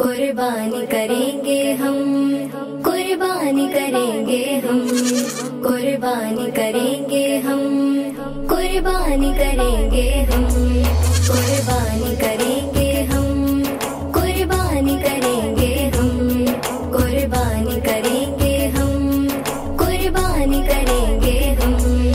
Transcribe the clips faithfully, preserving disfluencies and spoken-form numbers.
कुर्बानी करेंगे हम, कुर्बानी करेंगे हम, कुर्बानी करेंगे हम, कुर्बानी करेंगे हम, कुर्बानी करेंगे हम, कुर्बानी करेंगे हम, कुर्बानी करेंगे हम, कुर्बानी करेंगे हम।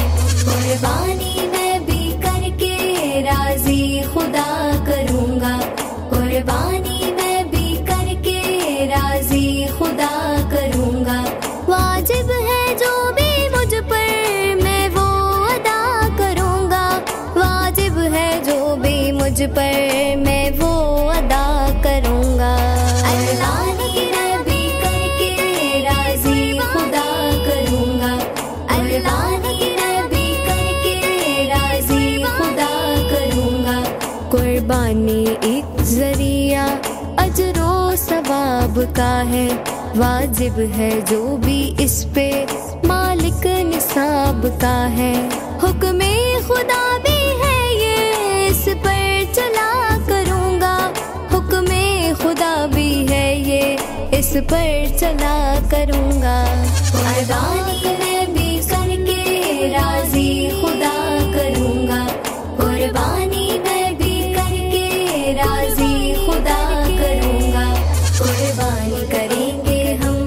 कुर्बानी मैं भी करके राजी खुदा करूँगा, कुर्बानी मैं भी करके राजी खुदा करूँगा। वाजिब है जो भी मुझ पर मैं वो अदा करूँगा, वाजिब है जो भी मुझ पर मैं वो अदा करूँगा। अल्लाह की नबी करके राजी खुदा करूँगा, अल्लाह की नबी करके राजी खुदा करूँगा। कुर्बानी एक जरिया अजरो सवाब का है, वाजिब है जो भी इस पे मालिक निसाब का है। हुक्मे खुदा भी है ये इस पर चला करूँगा, हुक्मे खुदा भी है ये इस पर चला करूँगा। कुर्बानी मैं भी करके राजी खुदा करूँगा, कुर्बानी मैं भी करके राजी खुदा करूँगा। कुर्बानी करेंगे हम,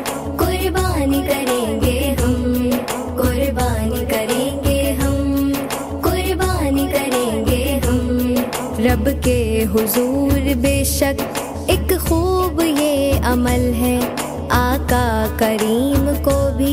कुर्बानी करेंगे हम, कुर्बानी करेंगे हम, कुर्बानी करेंगे हम। रब के हुजूर बेशक एक खूब ये अमल है, आका करीम को भी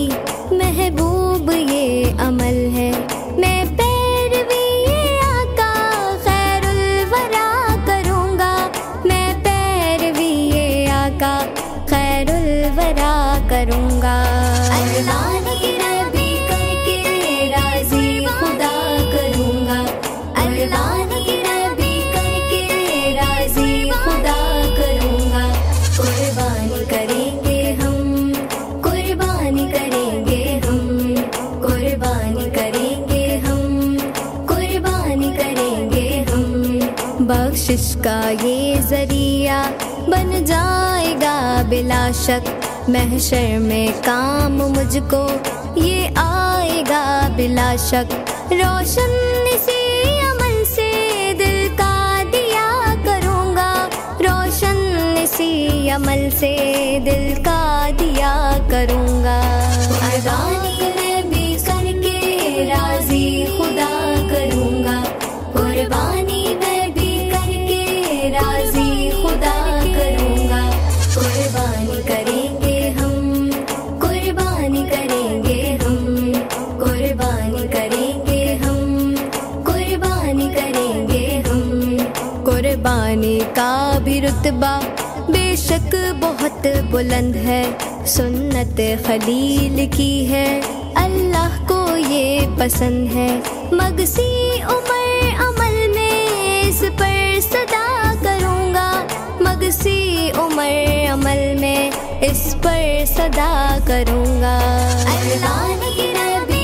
महबूब ये अमल है। मैं पैरवी ये आका खैरुल वरा करूँगा, मैं पैरवी ये आका खैरुल वरा करूँगा। अल्लाह की नबी करके राजी खुदा करूँगा, अल्लाह की नबी करके राजी खुदा करूँगा। कुर्बानी करेंगे हम, कुर्बानी करेंगे हम, कुर्बानी करेंगे हम, कुर्बानी करेंगे हम। बख्शिश का ये जरिया बन जाएगा बिला शक, महशर में काम मुझको ये आएगा बिला शक। रोशन इसी अमल से दिल का दिया करूँगा, रोशन इसी अमल से दिल का दिया करूँगा। कुर्बानी मैं भी करके राजी खुदा करूँगा, कुर्बानी मैं भी करके राजी खुदा करूँगा। कुर्बानी करेंगे हम, कुर्बानी करेंगे हम, कुर्बानी करेंगे हम, कुर्बानी करेंगे हम। कुर्बानी का भी रुतबा बेशक बहुत बुलंद है, सुन्नत खलील की है अल्लाह को ये पसंद है। मगसी उमर अमल में इस पर सदा करूँगा, मगसी उमर अमल में इस पर सदा करूँगा। अल्लाह की नबी